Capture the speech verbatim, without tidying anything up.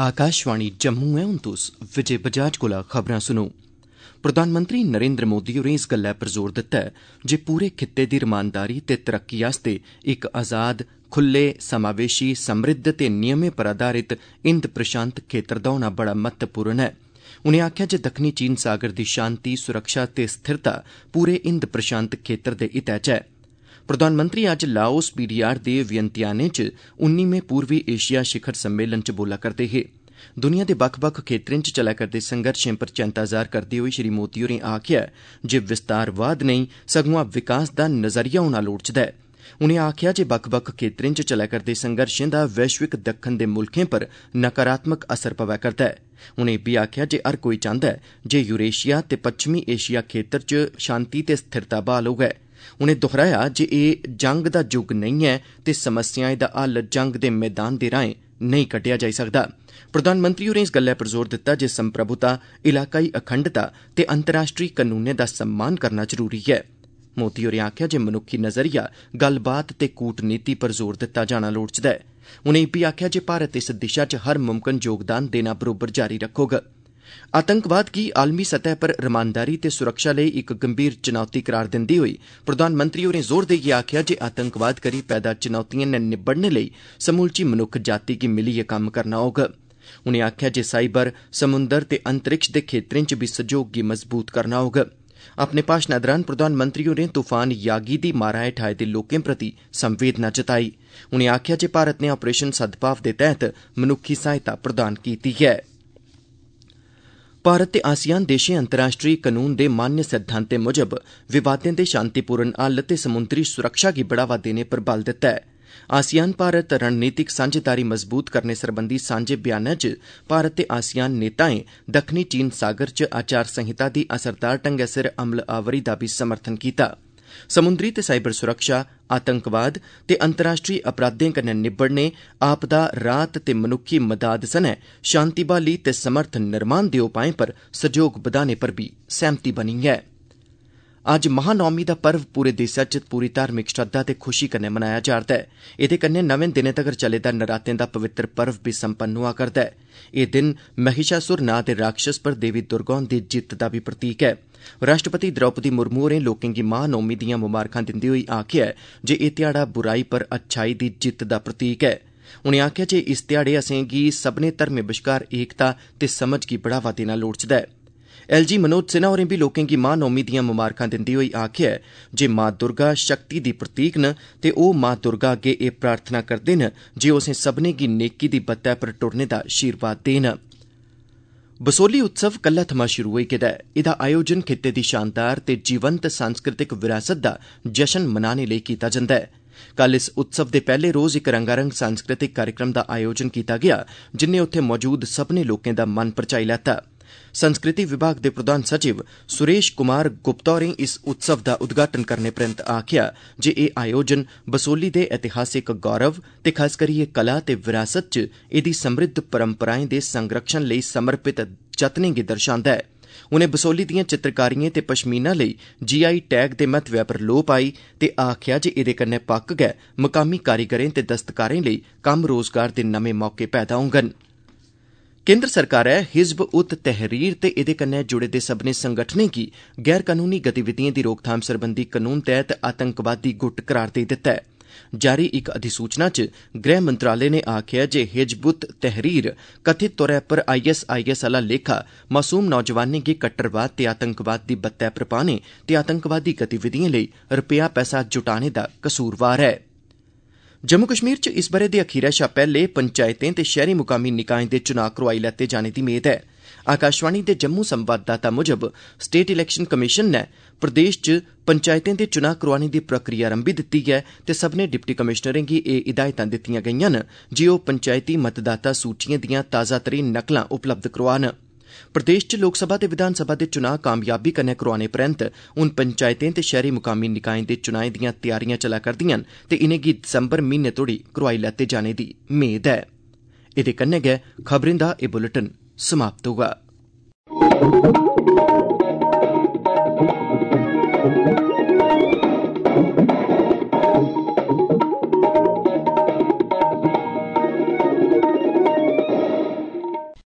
आकाशवाणी जम्मू है। हुण तुस विजय बजाज कोला खबरां सुनो। प्रधानमंत्री नरेंद्र मोदी होरें इस गल्लै पर जोर दित्ता ऐ जे पूरे खित्ते दी रमानदारी ते तरक्की आस्तै इक आजाद, खुल्ले, समावेशी, समृद्ध ते नियमें पर आधारित हिंद प्रशांत खेतर दा होना बड़ा महत्वपूर्ण है। उनें आखेआ जे दक्खनी चीन सागर दी शांति, सुरक्षा ते स्थिरता पूरे हिंद प्रशांत खेतर दे हितै च ऐ। प्रधानमंत्री अज्ज लाओस पीडीआर दे वियंतियाने च उन्नीमें पूर्वी एशिया शिखर सम्मेलन च बोला करदे हे। दुनिया दे बक्ख बक्ख खेत्रें च चलै करदे संघर्षें पर चैंता जाह्र करदे होई श्री मोदी होरें आखेआ जे विस्तारवाद नेईं सगुआं विकास दा नजरिया होना लोड़चदा ऐ। उनें आखेआ जे बक्ख बक्ख खेत्रें च चलै करदे संघर्षें दा वैश्विक दक्खन दे मुल्खें पर नकारात्मक असर पवै करदा ऐ। उनें इब्बी आखेआ जे हर कोई चांह्दा ऐ जे यूरेशिया ते पच्छमी एशिया खेत्तर च शांति ते स्थिरता बहाल होऐ। उनें दोहराया जे एह् जंग दा युग नेईं ऐ ते समस्याएं दा हल जंग दे मैदान दे राहें नेईं कड्ढेआ जाई सकदा। प्रधानमंत्री होरें इस गल्लै पर जोर दित्ता जे संप्रभुता, इलाकाई अखंडता ते अंतर्राष्ट्रीय कानूनें दा सम्मान करना जरूरी ऐ। मोदी होरें आखेआ जे मनुक्खी नजरिया, गल्लबात ते कूटनीति पर जोर दित्ता जाना लोड़चदा ऐ। उनें इब्बी आखेआ जे भारत इस दिशा च हर मुमकन योगदान देना बरोबर जारी रक्खोग। आतंकवाद गी आलमी सतह पर रमानदारी ते सुरक्षा लेई इक गंभीर चुनौती करार दिंदे होई प्रधानमंत्री होरें जोर देइयै आखेआ जे आतंकवाद करी पैदा चुनौतिएं नै निब्बड़ने लेई समूलची मनुक्ख जाति गी मिलियै कम्म करना होग। उनें आखेआ जे साइबर, समुंदर ते अंतरिक्ष दे खेत्रें च बी सैह्योग गी मजबूत करना होग। अपने भाषणै दौरान प्रधानमंत्री होरें तूफान यागी दी मारा हेठ आए दे लोकें प्रति संवेदना जताई। उनें आखेआ जे भारत नै आपरेशन सद्भाव दे तैह्त मनुक्खी सहायता प्रदान कीती ऐ। भारत ते आसियान देशें अंतर्राष्ट्रीय कानून दे मान्य सिद्धांतें मुजब विवादें दे शांतिपूर्ण हल ते समुंदरी सुरक्षा गी बढ़ावा देने पर बल दित्ता ऐ। आसियान भारत रणनीतिक सांझेदारी मजबूत करने सरबंधी सांझे बयानै च भारत ते आसियान नेताएं दक्खनी चीन सागर च आचार संहिता दी असरदार ढंगै सिर अमलावरी दा बी समर्थन कीता। समुंदरी ते साइबर सुरक्षा, आतंकवाद ते अंतर्राष्ट्रीय अपराधें कन्नै निब्बड़ने, आपदा राहत ते मनुक्खी मदाद सनै शांति बहाली ते समर्थन निर्माण दे उपाएं पर सैह्योग बधाने पर बी सैह्मति बनी ऐ। अज्ज महानौमी दा पर्व पूरे देसै च पूरी धार्मिक श्रद्धा ते खुशी कन्नै मनाया जा'रदा ऐ। एह्दे कन्नै नवें दिनें तगर चले दा नरातें दा पवित्र पर्व बी संपन्न होआ करदा ऐ। एह् दिन महिषासुर नां दे राक्षस पर देवी दुर्गा हुंदी जित्त दा बी प्रतीक ऐ। राष्ट्रपति द्रौपदी मुर्मू होरें लोकें गी महानौमी दिआं मुबारखां दिंदे होई आखेआ ऐ जे एह् ध्याड़ा बुराई पर अच्छाई दी जित्त दा प्रतीक ऐ। उनें आखेआ जे इस ध्याड़े असेंगी सब्भनें धर्में बश्कार एकता ते समझ गी बढ़ावा देना लोड़चदा ऐ। एल जी मनोज सिन्हा होरें बी लोकें गी महानौमी दिआं मुबारखां दिंदे होई आखेआ ऐ जे मां दुर्गा शक्ति दी प्रतीक न ते ओह् मां दुर्गा अग्गे एह् प्रार्थना करदे न जे ओह् असें सब्भनें गी नेकी दी बत्तै पर टुरने दा आशीर्वाद देन। बसोहली उत्सव कल्लै थमां शुरू होई गेदा ऐ। एह्दा आयोजन खित्ते दी शानदार ते जीवंत सांस्कृतिक विरासत दा जश्न मनाने लेई कीता जंदा ऐ। कल इस उत्सव दे पैह्ले रोज इक रंगारंग सांस्कृतिक कार्यक्रम दा आयोजन कीता गेआ जिन्नै उत्थे मौजूद सब्भनें लोकें दा मन परचाई लैता। संस्कृति विभाग दे प्रधान सचिव सुरेश कुमार गुप्ता होरें इस उत्सव दा उद्घाटन करने परैंत आखेआ जे एह् आयोजन बसोहली दे ऐतिहासिक गौरव ते खास करियै कला ते विरासत च एह्दी समृद्ध परंपराएं दे संरक्षण लेई समर्पित जतनें गी दर्शांदा ऐ। उनें बसोहली दिएं चित्रकारिएं ते पश्मीना लेई जी आई टैग दे महत्वै पर लोऽ पाई ते आखेआ जे एह्दे कन्नै पक्क गै मुकामी कारीगरें ते दस्तकारें लेई कम्म रोजगार दे नमें मौके पैदा होङन। केन्द्र सरकारै हिज़ब उत तहरीर ते एह्दे कन्नै जुड़े दे सब्भनें संगठनें गी गैर कनूनी गतिविधिएं दी रोकथाम सरबंधी कानून तैह्त आतंकवादी गुट करार देई दित्ता ऐ। जारी इक अधिसूचना च गृह मंत्रालय ने आखेआ जे हिज़ब उत तहरीर कथित तौर पर आई एस आई एस आह्ला लेखा मासूम नौजवानें गी कट्टरवाद ते आतंकवाद दी बत्तै पर पाने ते आतंकवादी गतिविधिएं लेई रपेआ पैसा जुटाने दा कसूरवार ऐ। जम्मू कश्मीर च इस ब'रे दे अखीरै शा पैह्ले पंचायतें ते शैहरी मुकामी निकाएं दे चुनां करोआई लैते जाने दी मेद ऐ। आकाशवाणी दे जम्मू संवाददाता मुजब स्टेट इलैक्शन कमिशन नै प्रदेश च पंचायतें दे चुनां करोआने दी प्रक्रिया रंभी दित्ती ऐ ते सब्भनें डिप्टी कमिशनरें गी एह् हिदायतां दित्तिआं गेईआं न जे ओह् पंचायती मतदाता सूचिएं दिआं ताजातरीन नकलां उपलब्ध करोआन। प्रदेश च लोकसभा ते विधानसभा दे चुनां कामयाबी कन्नै करोआने परैंत हून पंचायतें ते शैहरी मुकामी निकाएं दे चुनाएं दिआं तैयारियां चलै करदिआं न ते इनेंगी दिसंबर म्हीने तोड़ी करोआई लैते जाने दी मेद ऐ। एह्दे कन्नै गै खबरें दा एह् बुलेटिन समाप्त होआ।